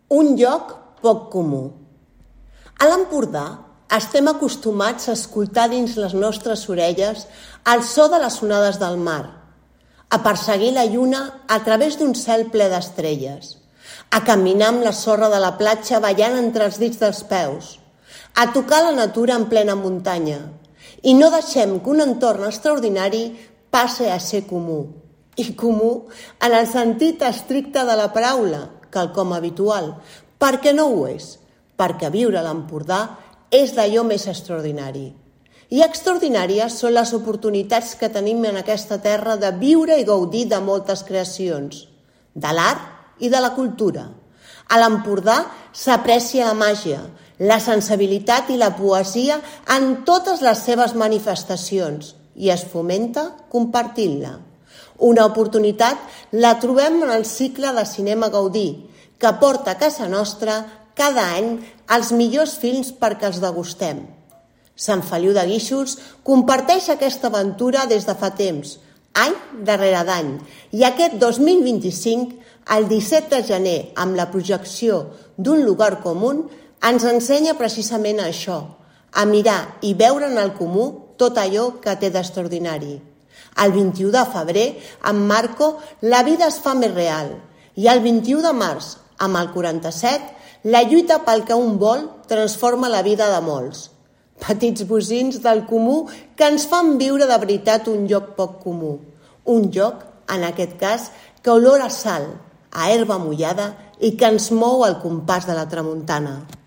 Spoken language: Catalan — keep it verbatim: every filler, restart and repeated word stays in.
Un lloc poc comú. A l'Empordà estem acostumats a escoltar dins les nostres orelles el so de les onades del mar, a perseguir la lluna a través d'un cel ple d'estrelles, a caminar amb la sorra de la platja ballant entre els dits dels peus, a tocar la natura en plena muntanya, i no deixem que un entorn extraordinari passe a ser comú. I comú en el sentit estricte de la paraula, quelcom habitual, perquè no ho és, perquè viure a l'Empordà és d'allò més extraordinari. I extraordinàries són les oportunitats que tenim en aquesta terra de viure i gaudir de moltes creacions, de l'art i de la cultura. A l'Empordà s'aprecia la màgia, la sensibilitat i la poesia en totes les seves manifestacions i es fomenta compartint-la. Una oportunitat la trobem en el cicle de Cinema Gaudí, que porta a casa nostra cada any els millors films perquè els degustem. Sant Feliu de Guíxols comparteix aquesta aventura des de fa temps, any darrere d'any, i aquest dos mil vint-i-cinc, el disset de gener, amb la projecció d'un lugar comú, ens ensenya precisament això, a mirar i veure en el comú tot allò que té d'extraordinari. El vint-i-u de febrer, amb Marco, la vida es fa més real, i el vint-i-u de març, amb el quaranta-set, la lluita pel que un vol transforma la vida de molts. Petits bocins del comú que ens fan viure de veritat un lloc poc comú. Un lloc, en aquest cas, que olora a sal, a herba mullada i que ens mou al compàs de la tramuntana.